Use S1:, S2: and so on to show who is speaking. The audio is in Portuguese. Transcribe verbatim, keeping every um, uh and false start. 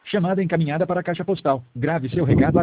S1: Chamada encaminhada para a caixa postal. Grave seu recado